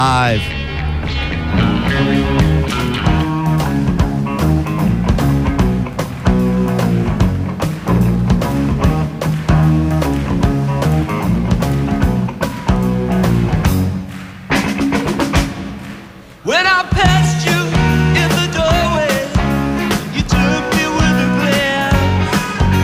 Live. When I passed you in the doorway, you took me with a glance.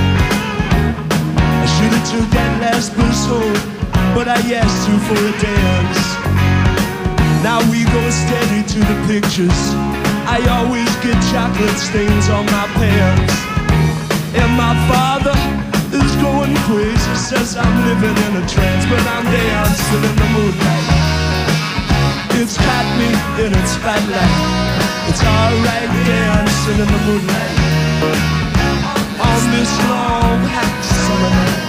I should have took that last bus home, but I asked you for a dance. Now we go steady to the pictures. I always get chocolate stains on my pants. And my father is going crazy, says I'm living in a trance, but I'm dancing in the moonlight. It's got me in its spotlight. It's alright dancing in the moonlight on this long hot summer night.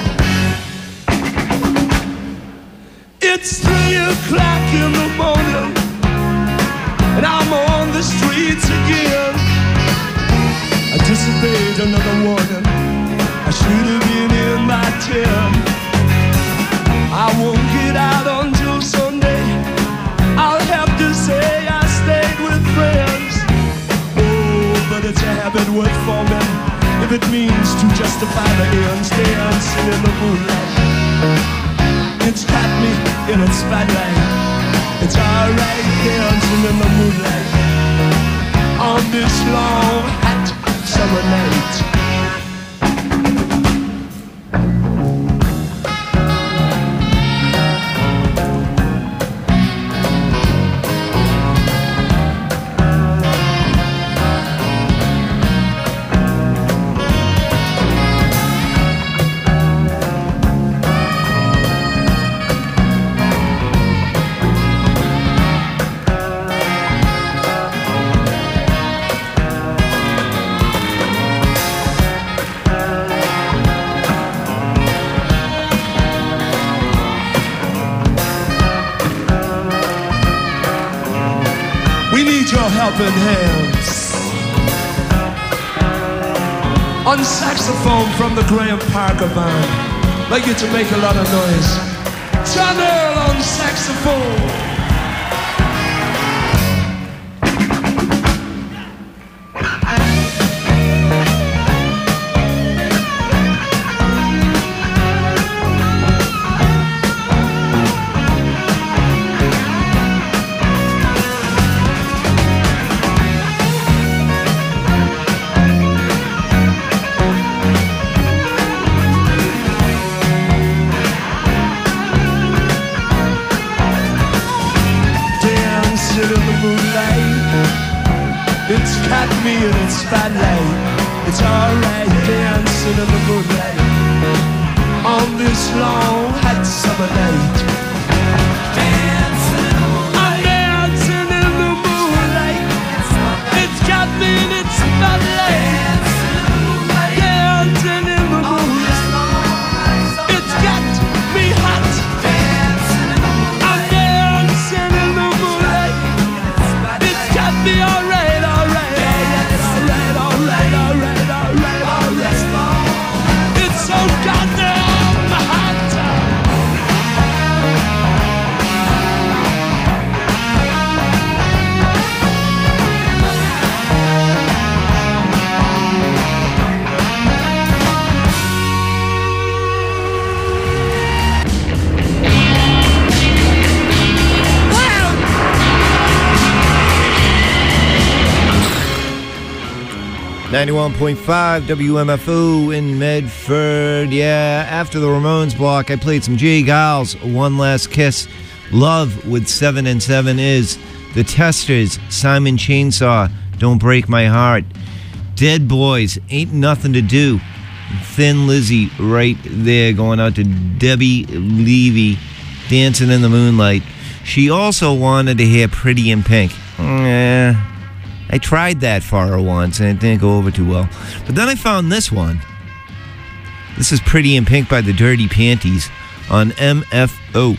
It's 3 o'clock in the morning and I'm on the streets again. I disobeyed another warning. I should have been in by 10. I won't get out until Sunday. I'll have to say I stayed with friends. Oh, but it's a habit worth forming if it means to justify the ends. Dancing in the moonlight. It's got me in its spotlight. It's alright dancing in the moonlight on this long hot summer night. Helping hands on saxophone from the Graham Parker band. Like you to make a lot of noise. John Earl on saxophone. Me in its spotlight. It's alright dancing in the moonlight on this long hot summer night. I'm dancing in the moonlight. It's got me in its spotlight. Dancing in the moonlight. It's got me hot. I'm dancing in the moonlight. It's got me alright. So goddamn hot. .5 WMFO in Medford. Yeah, after the Ramones block, I played some J. Giles, One Last Kiss. Love with 7 and 7 is. The Testers, Simon Chainsaw, Don't Break My Heart. Dead Boys, Ain't Nothing to Do. Thin Lizzy right there going out to Debbie Levy, Dancing in the Moonlight. She also wanted to hear Pretty in Pink. I tried that for her once and it didn't go over too well. But then I found this one. This is Pretty in Pink by the Dirty Panties on MFO.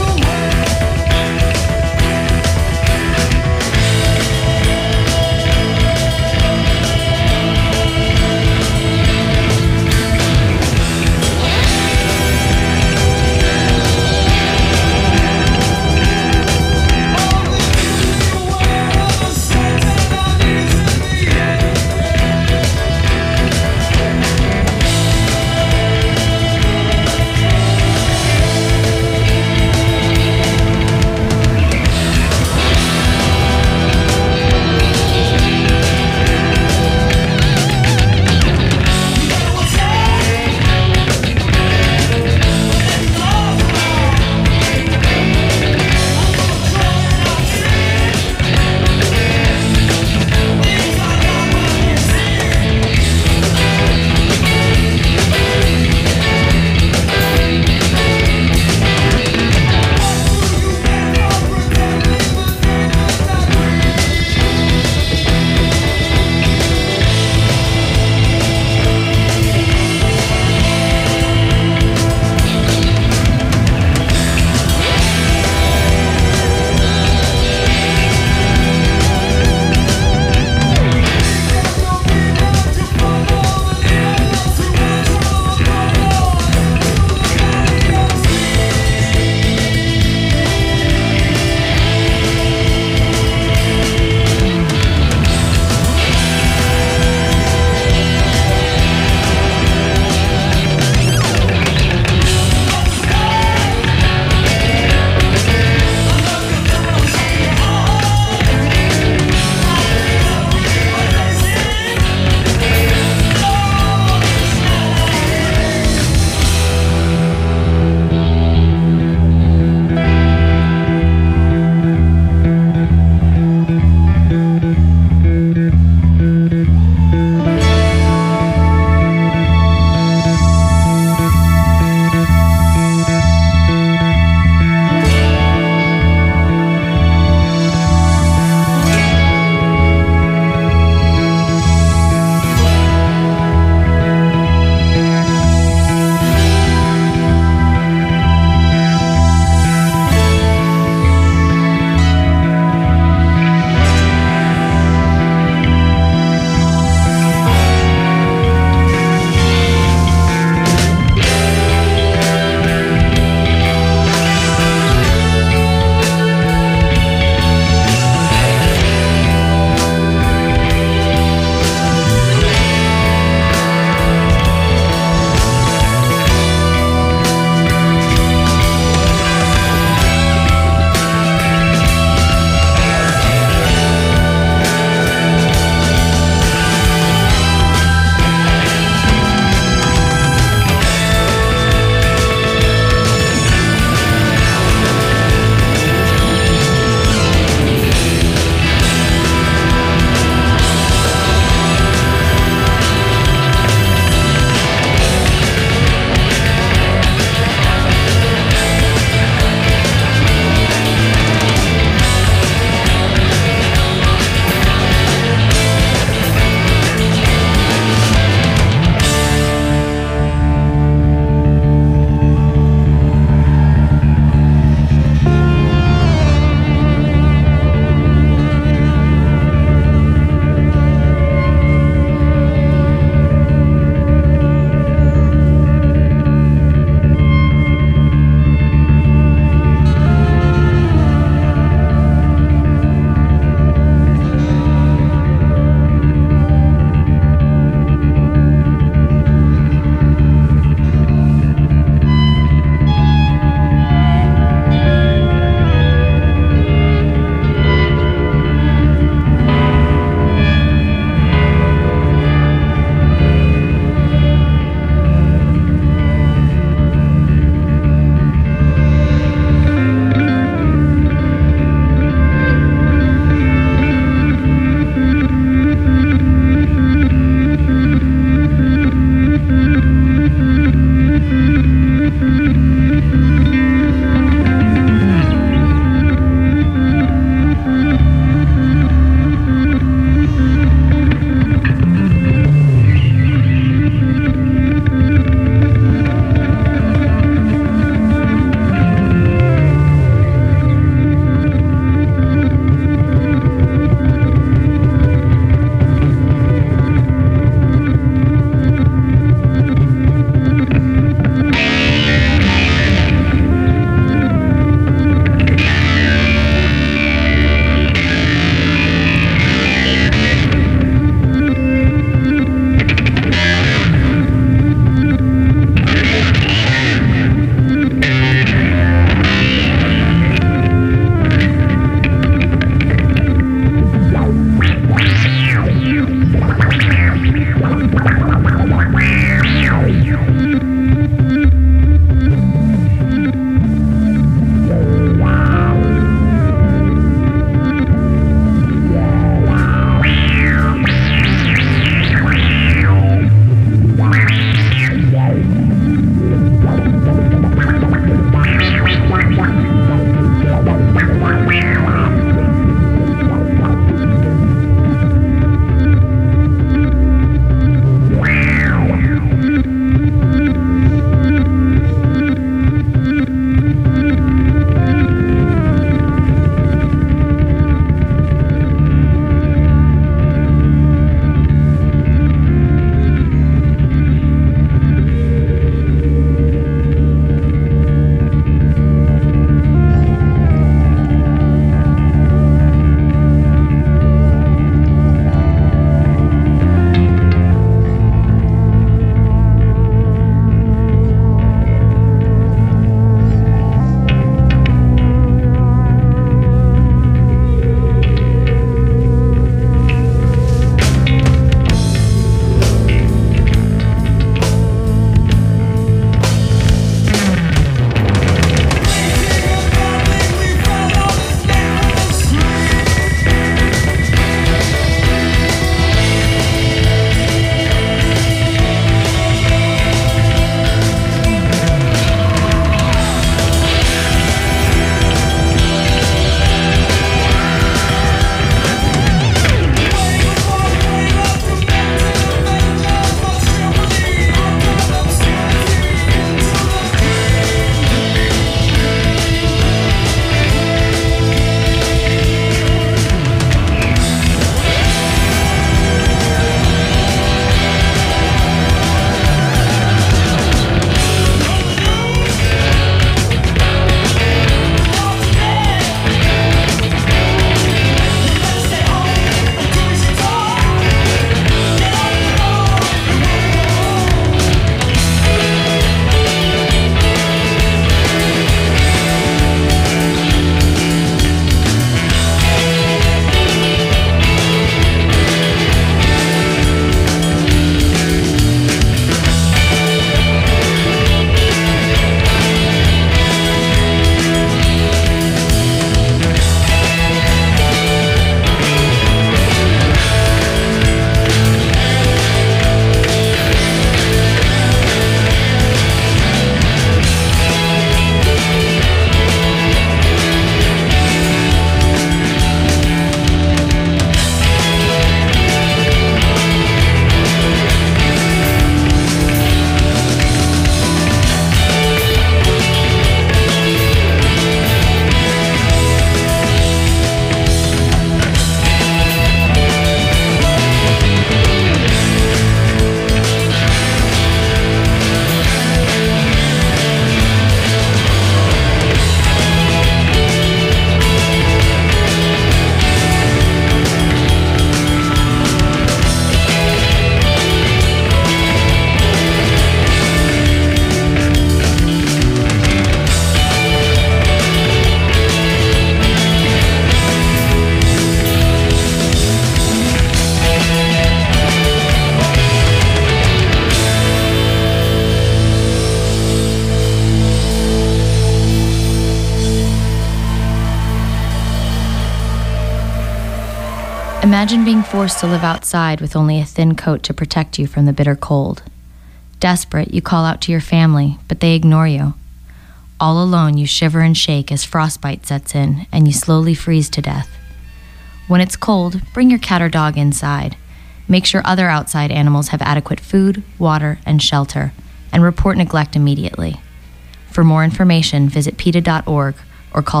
Imagine being forced to live outside with only a thin coat to protect you from the bitter cold. Desperate, you call out to your family, but they ignore you. All alone, you shiver and shake as frostbite sets in, and you slowly freeze to death. When it's cold, bring your cat or dog inside. Make sure other outside animals have adequate food, water, and shelter, and report neglect immediately. For more information, visit PETA.org or call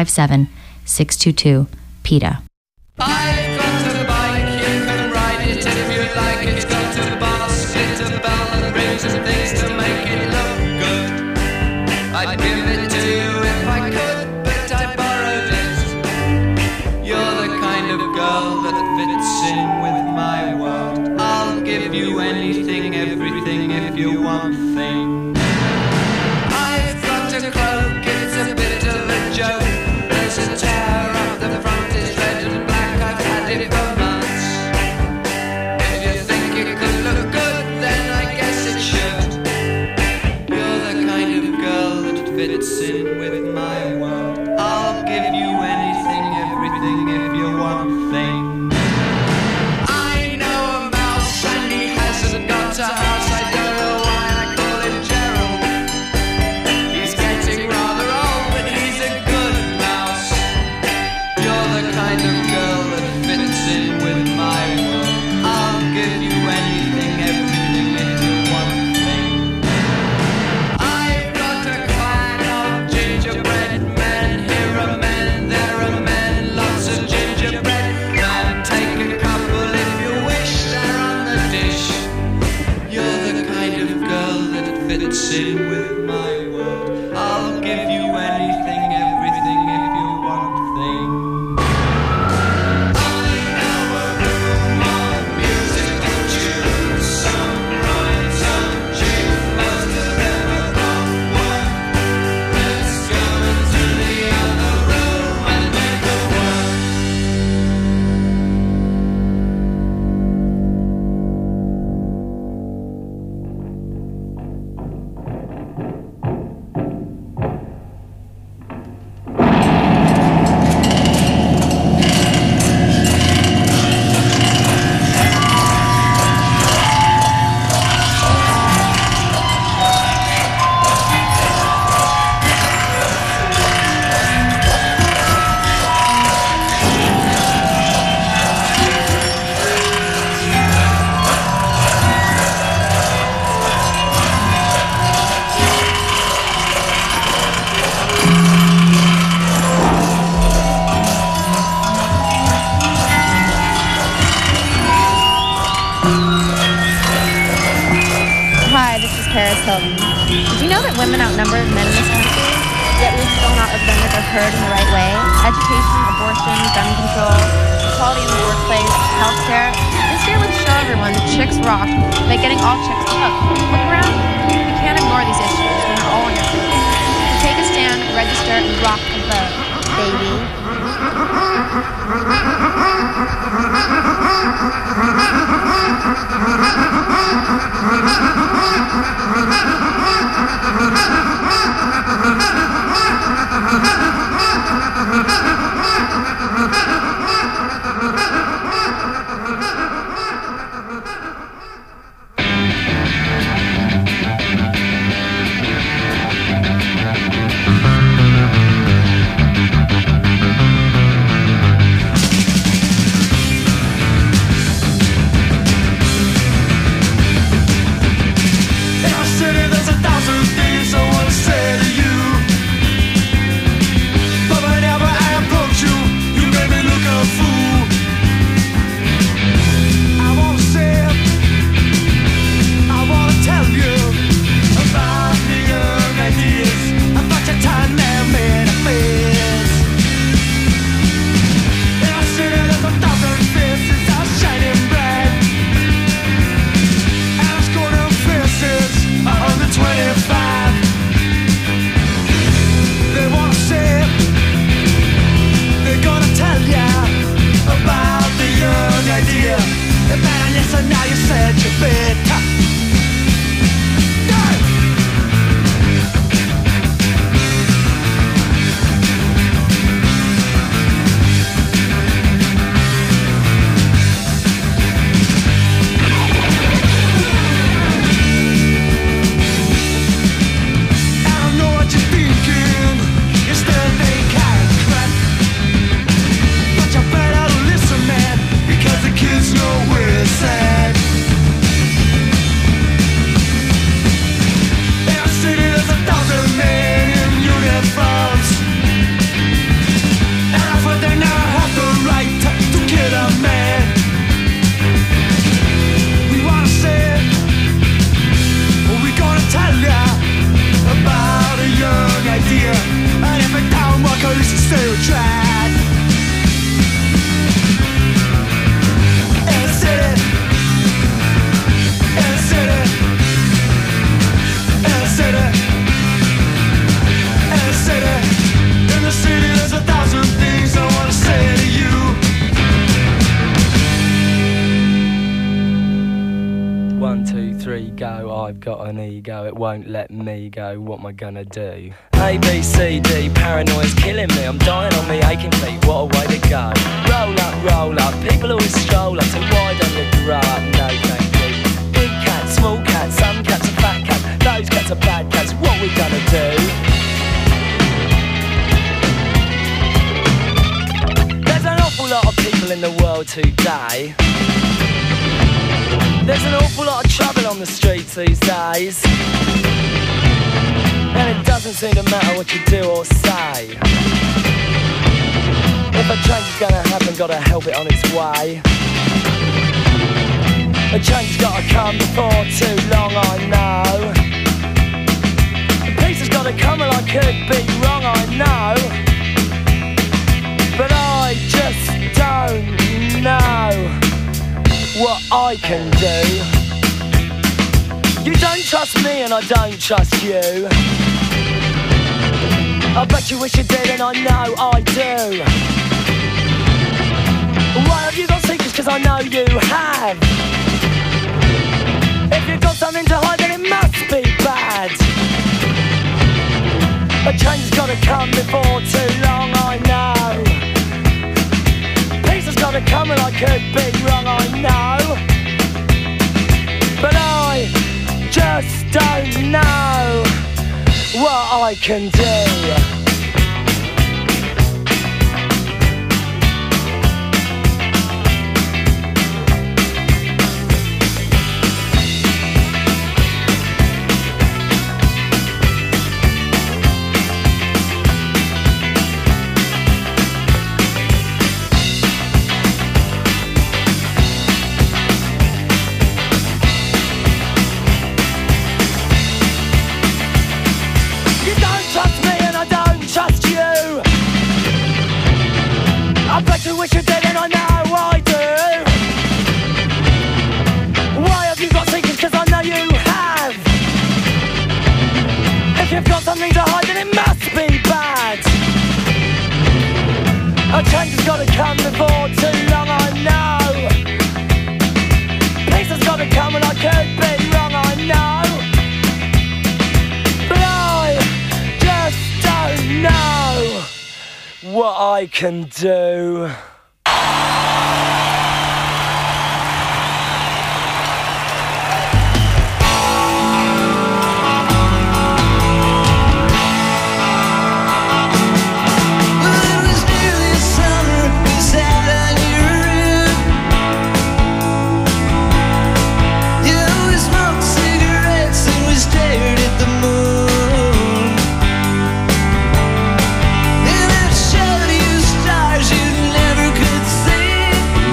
757-622-PETA. I've got a bike, you can ride it if you like it. Got a basket, a bell and rings and things to make it look good. I'd give it to you if I could, but I borrowed it. You're the kind of girl that fits in with my world. I'll give you anything, everything if you want things. I've got a cloak, it's a bit of a joke. There's a tear up the front, it's red and black, I've had it for months. If you think it could look good, then I guess it should. You're the kind of girl that fits in with my world. I'll give you anything, everything if you want things. I know a mouse and he hasn't got a house. I don't know why I call him Gerald. He's getting rather old, but he's a good mouse. You're the kind of girl that fits in with my world. I'll give you anything, everything if you want things. I've got a clan of gingerbread men. Here are men, there are men, lots of gingerbread men. Take a couple if you wish, they're on the dish. You're the kind of girl that fits in with my world. I'll give you anything, everything if you want things. I know a room on musical tunes, some right, some cheap, most of them are not one. Let's go into the other room and make a one. Hi, this is Paris Hilton. Did you know that women outnumber men in this country? Yet we've still not represented or heard in the right way? Education, abortion, gun control, equality in the workplace, healthcare. This year, let's show everyone that chicks rock by getting all chicks to vote. Look around. You can't ignore these issues when they're all on your feet. So take a stand, register, and rock and vote, baby. therefore they now have the right to kill a man. We wanna say, we're gonna tell ya about a young idea, and if it don't work, at least stay on track. In the city, in the city, in the city, in the city, in the city, there's 1,000 things I wanna say to you. 1, 2, 3, go. I've got an ego, it won't let me go. What am I gonna do? A, B, C, D, paranoia's killing me. I'm dying on me aching feet, what a way to go. Roll up, people always stroll up. So why don't you grow up? No thank you. Big cats, small cats, some cats are fat cats. Those cats are bad cats, what we gonna do? There's an awful lot of people in the world today. There's an awful lot of trouble on the streets these days, and it doesn't seem to matter what you do or say. If a change is gonna happen, gotta help it on its way. A change has gotta come before too long, I know. The peace has gotta come, and I could be wrong, I know. But I just don't know what I can do. You don't trust me and I don't trust you. I bet you wish you did and I know I do. Why have you got secrets? Cause I know you have. If you've got something to hide then it must be bad. A change has gotta come before too long, I know. Peace has gotta come and I could be wrong, I know. But I just don't know what I can do. I bet you wish you did and I know I do. Why have you got secrets? Cause I know you have. If you've got something to hide then it must be bad. A change has gotta come before too long, I know. Peace has gotta come and I could be wrong, I know. But I just don't know what I can do. And it showed you stars you never could see.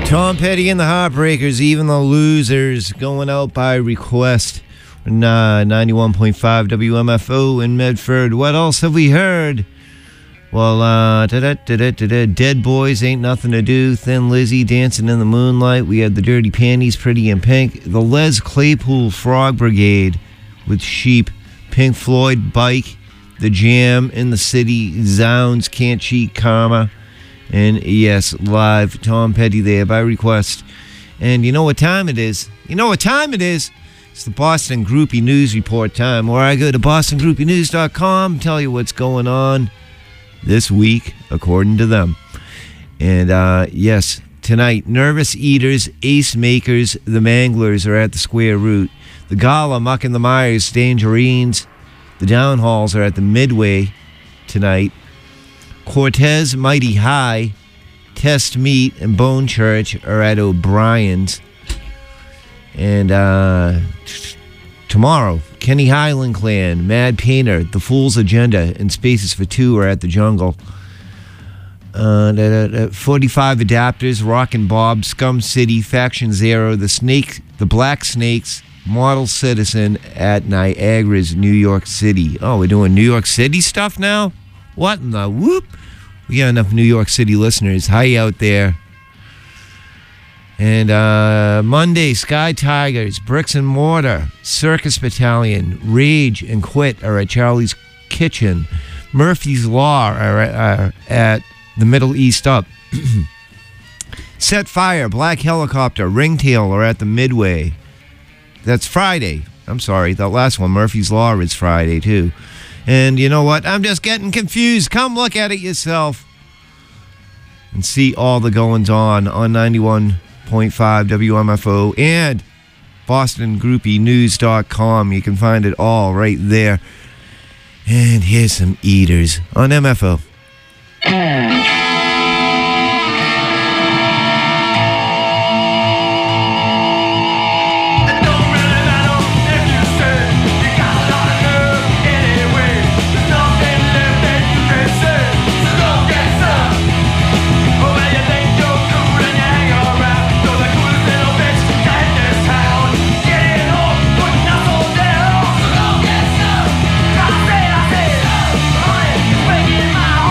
Tom Petty and the Heartbreakers, Even the Losers, going out by request. 91.5 WMFO in Medford. What else have we heard? Well, Dead Boys, Ain't Nothing to Do, Thin Lizzy, Dancing in the Moonlight. We had the Dirty Panties, Pretty in Pink. The Les Claypool Frog Brigade with Sheep. Pink Floyd, Bike. The Jam, In the City, Zounds, Can't Cheat, Karma. And yes, live, Tom Petty there by request. And you know what time it is? It's the Boston Groupie News Report time, where I go to bostongroupinews.com, tell you what's going on this week, according to them. And yes, tonight, Nervous Eaters, Ace Makers, the Manglers are at the Square Root. The Gala, Muck and the Myers, Tangerines. The Downhalls are at the Midway tonight. Cortez, Mighty High, Test Meat, and Bone Church are at O'Brien's. And tomorrow, Kenny Highland Clan, Mad Painter, The Fool's Agenda, and Spaces for Two are at the Jungle. 45 Adapters, Rockin' Bob, Scum City, Faction Zero, the Black Snakes, Model Citizen at Niagara's New York City. Oh, we're doing New York City stuff now? What in the whoop? We got enough New York City listeners. Hi out there. And Monday, Sky Tigers, Bricks and Mortar, Circus Battalion, Rage and Quit are at Charlie's Kitchen. Murphy's Law are at the Middle East Up. Set Fire, Black Helicopter, Ringtail are at the Midway. That's Friday. I'm sorry, that last one, Murphy's Law, is Friday too. And you know what? I'm just getting confused. Come look at it yourself and see all the goings-on 91.5 WMFO and BostonGroupieNews.com. You can find it all right there. And here's some Eaters on MFO. My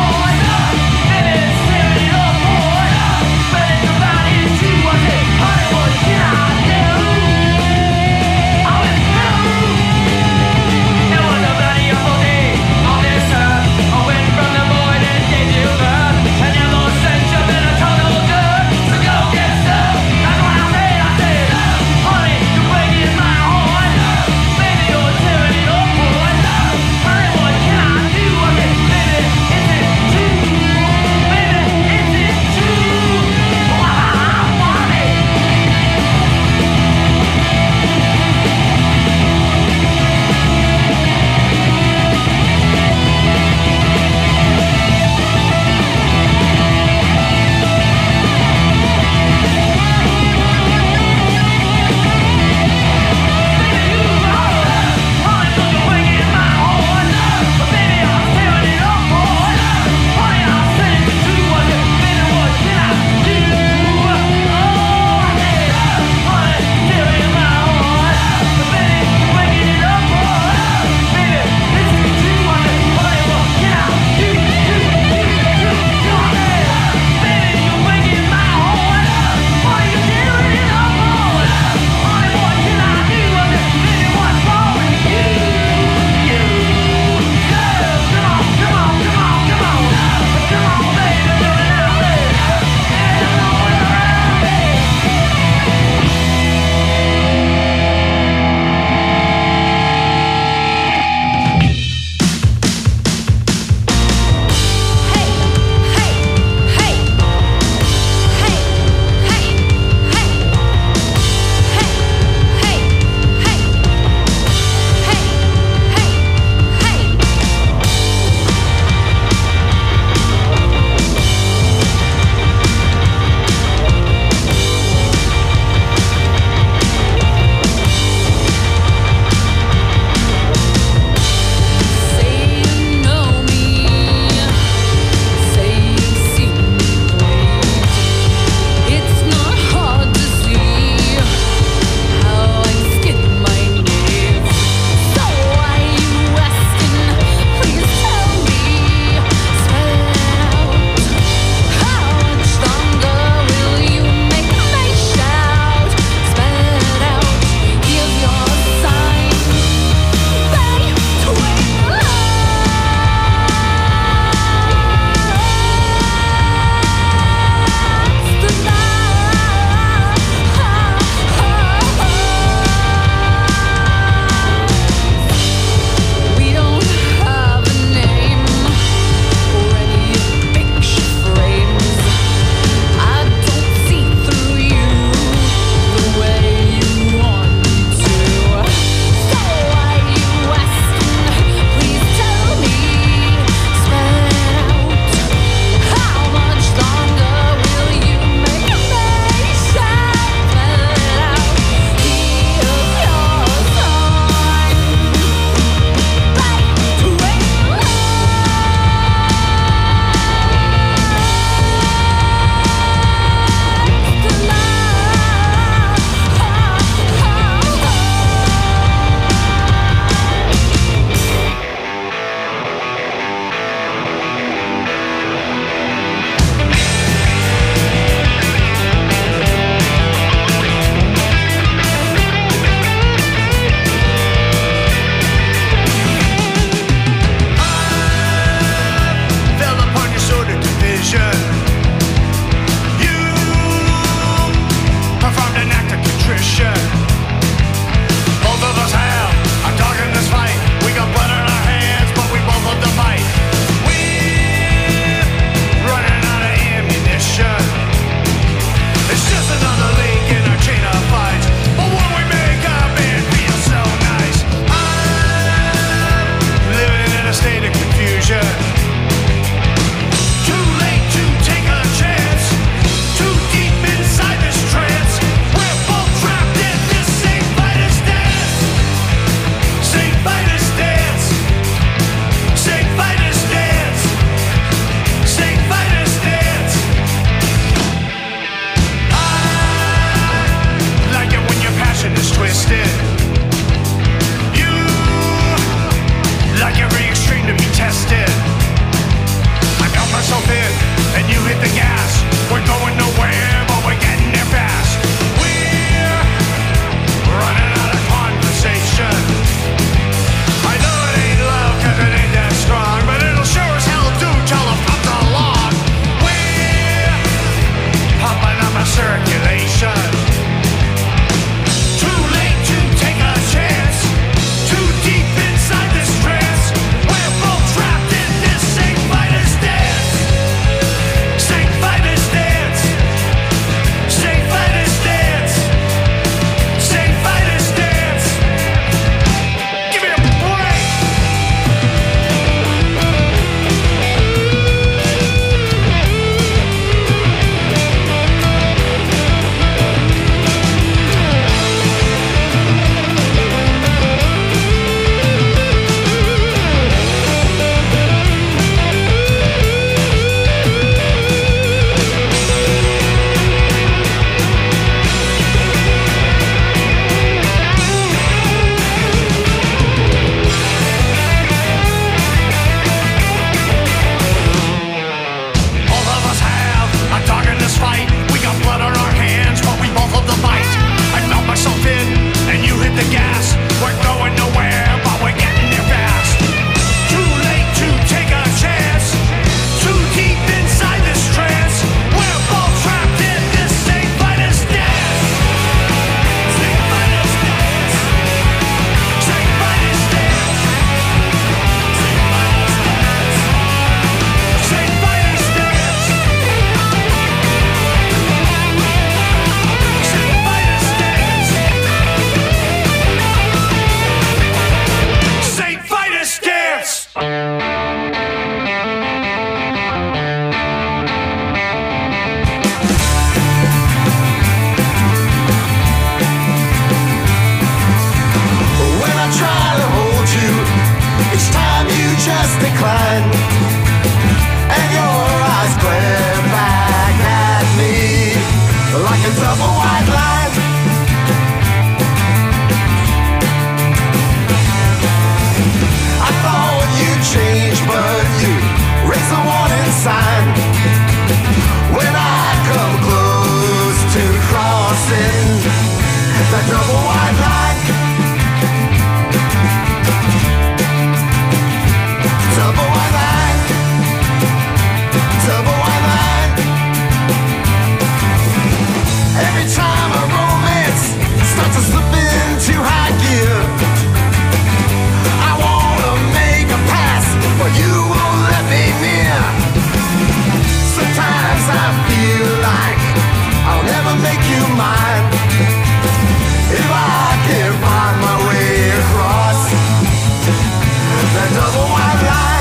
That double white line. Double white line. Double white line. Every time a romance starts to slip into high gear, I wanna make a pass, but you won't let me near. Sometimes I feel like I'll never make you mine if I can't find my way across that double white line.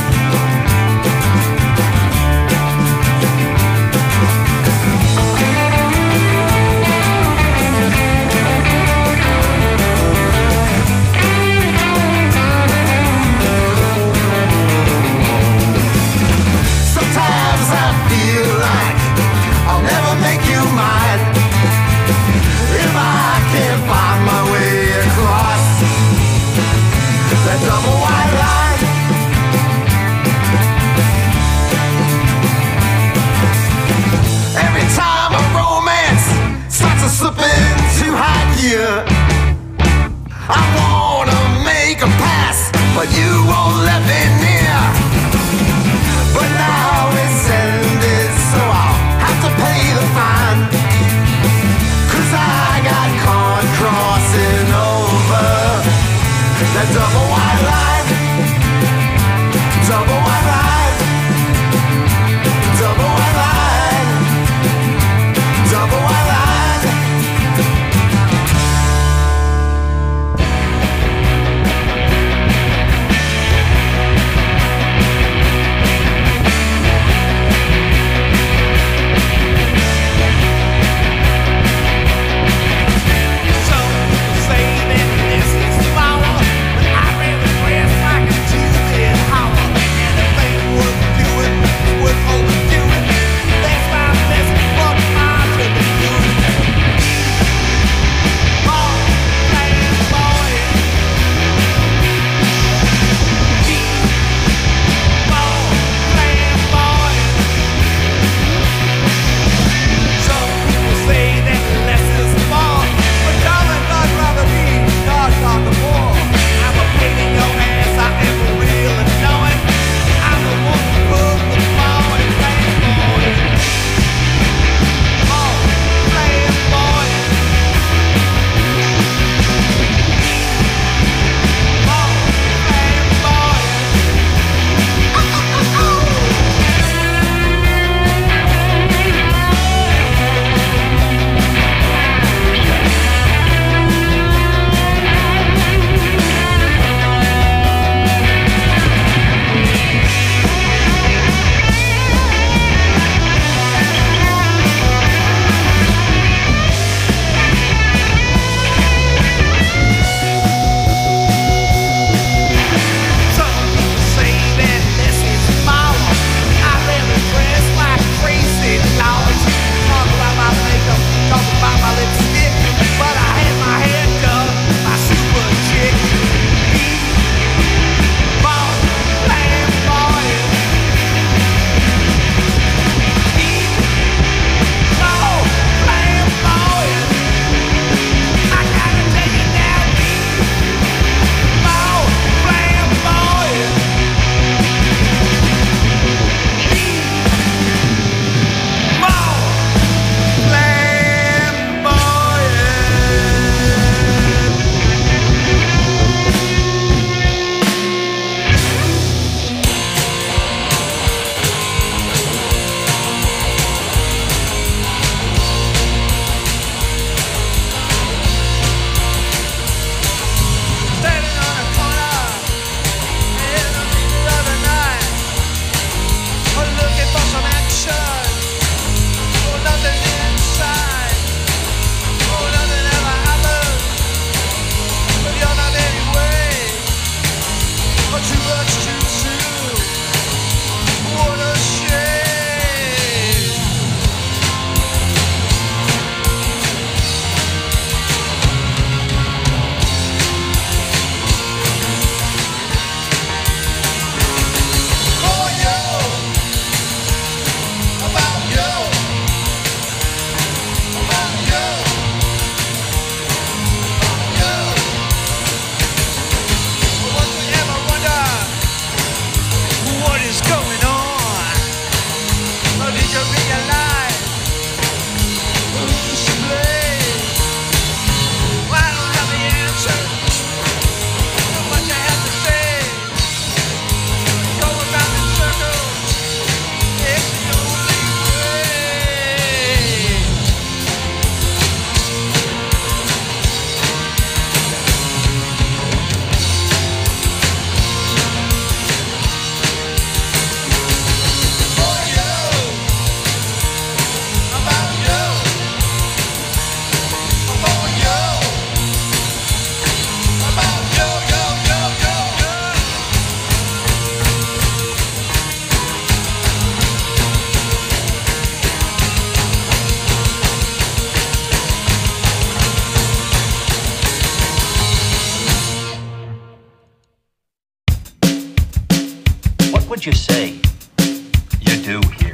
Sometimes I feel like I'll never make you mine if I can't find my way across that double white line. Every time a romance starts to slip into high gear, I wanna make a pass, but you won't let me near. But now it's ended, so I'll have to pay the fine, 'cause I got caught crossing over that double white line. Double white line. Double white line. Double white line. would you say you do here?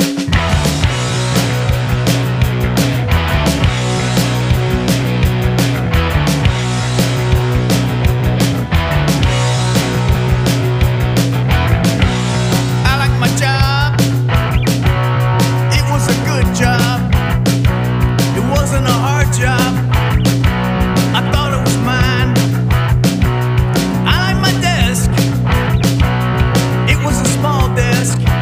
I like my job. It was a good job. It wasn't a hard job. I thought it was mine. I like my desk. It was a small desk.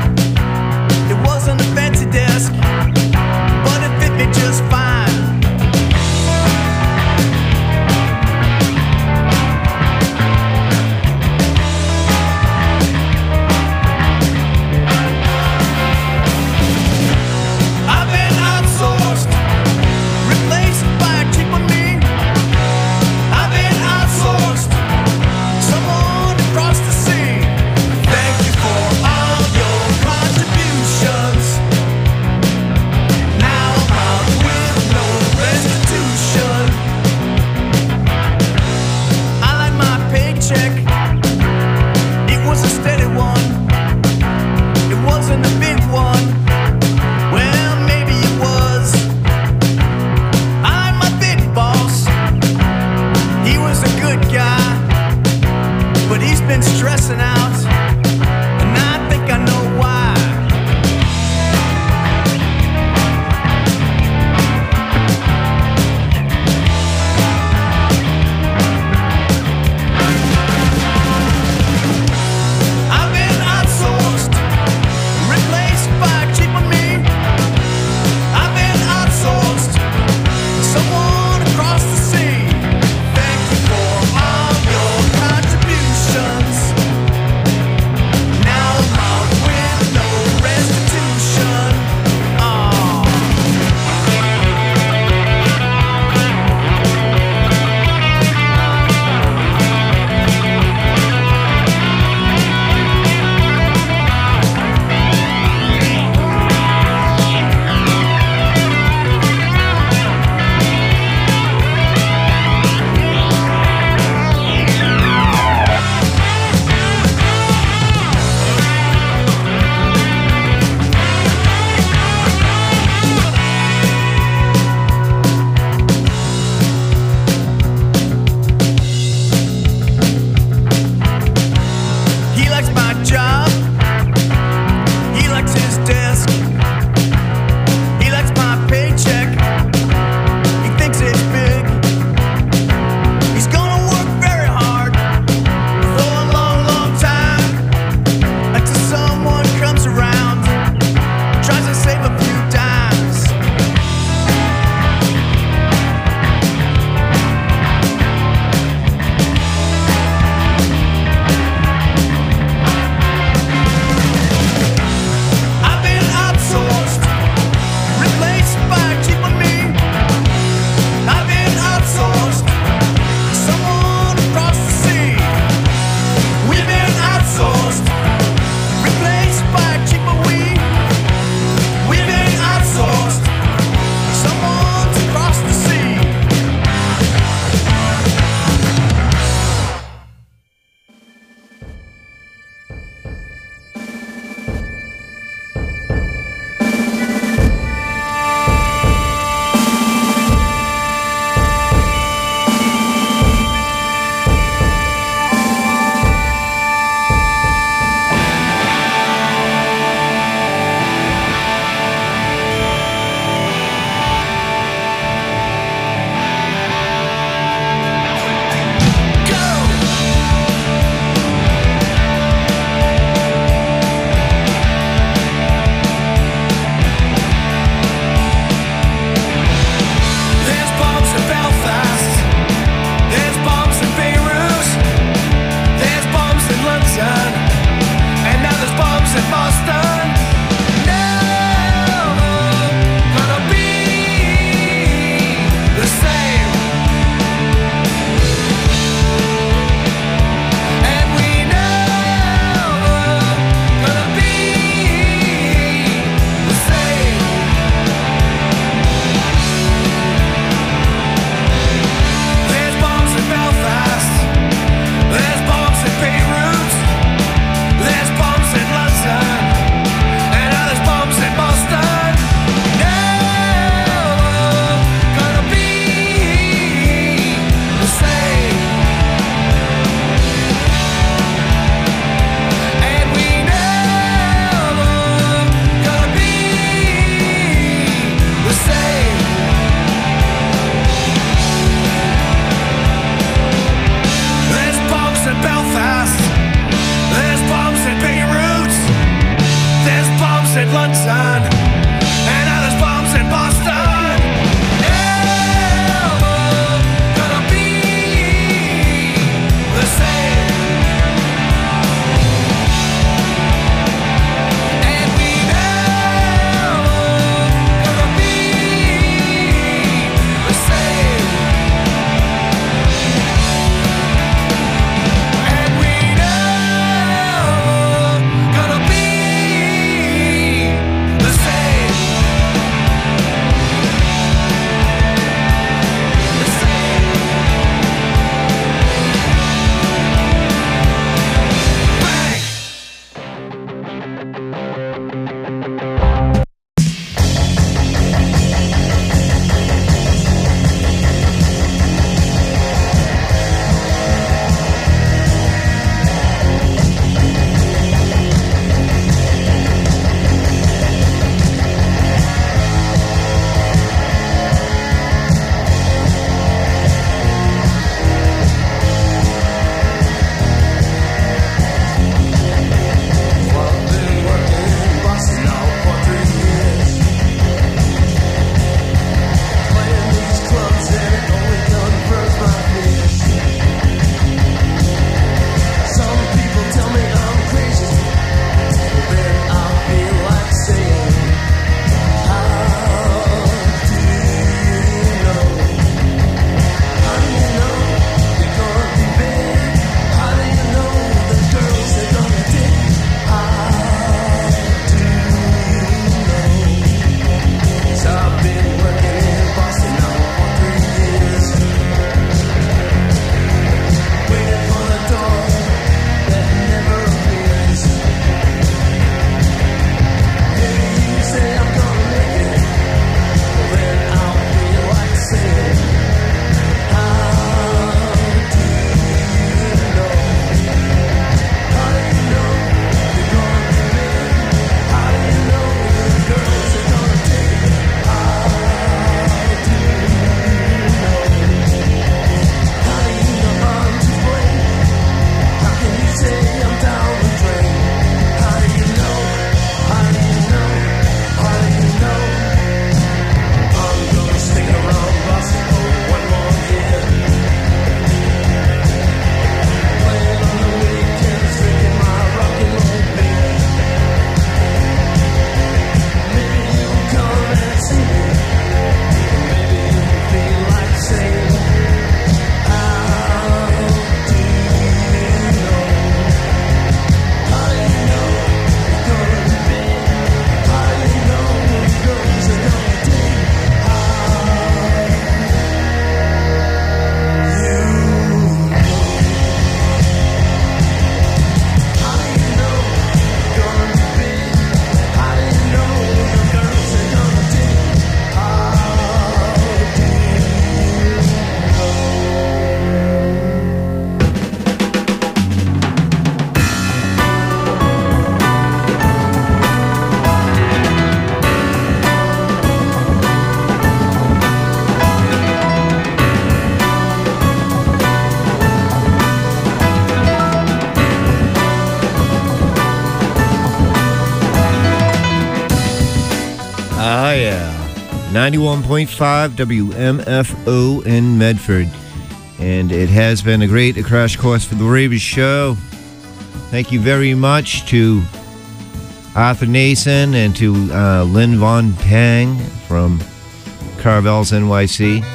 91.5 WMFO in Medford. And it has been a great Crash Course for the Ravers show. Thank you very much to Arthur Nason and to Lynn Von Pang from Carvel's NYC.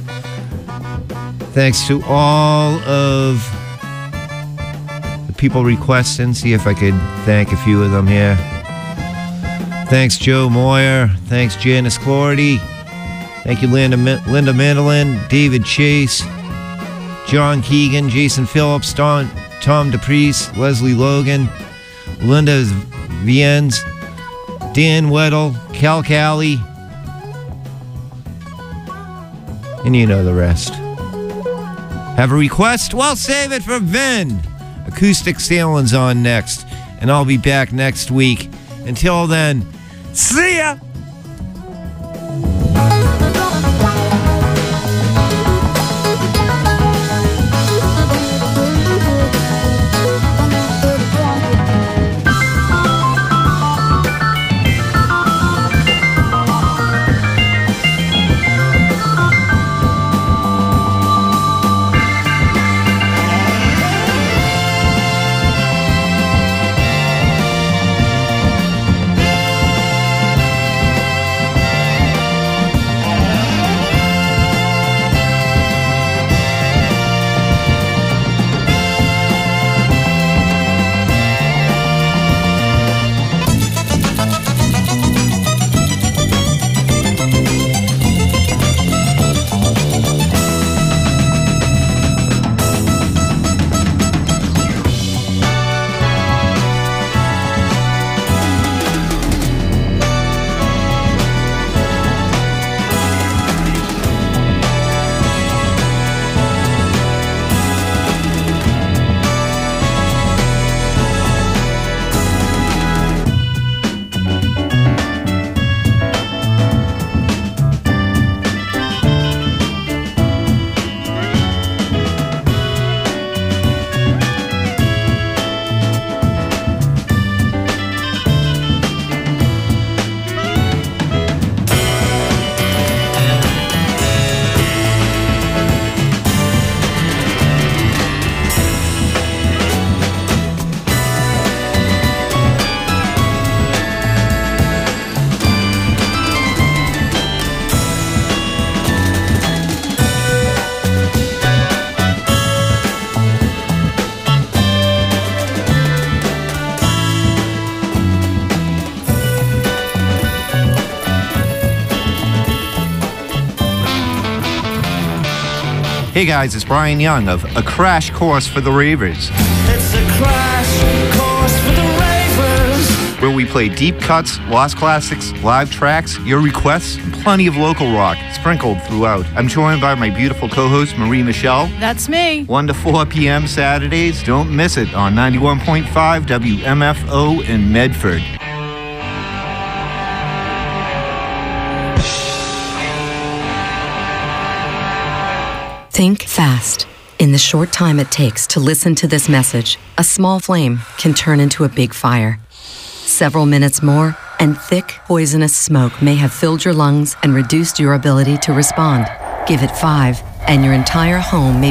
Thanks to all of the people requesting. See if I could thank a few of them here. Thanks, Joe Moyer. Thanks, Janice Clordy. Thank you, Linda Mandolin, David Chase, John Keegan, Jason Phillips, Tom DePriest, Leslie Logan, Linda Viennes, Dan Weddle, Cal Cali, and you know the rest. Have a request? Well, save it for Vin. Acoustic Sailing's on next, and I'll be back next week. Until then, see ya! Hey guys, it's Brian Young of A Crash Course for the Ravers. It's a crash course for the Ravers. Where we play deep cuts, lost classics, live tracks, your requests, and plenty of local rock sprinkled throughout. I'm joined by my beautiful co-host, Marie Michelle. That's me. 1 to 4 p.m. Saturdays. Don't miss it on 91.5 WMFO in Medford. Think fast. In the short time it takes to listen to this message, a small flame can turn into a big fire. Several minutes more, and thick, poisonous smoke may have filled your lungs and reduced your ability to respond. Give it 5, and your entire home may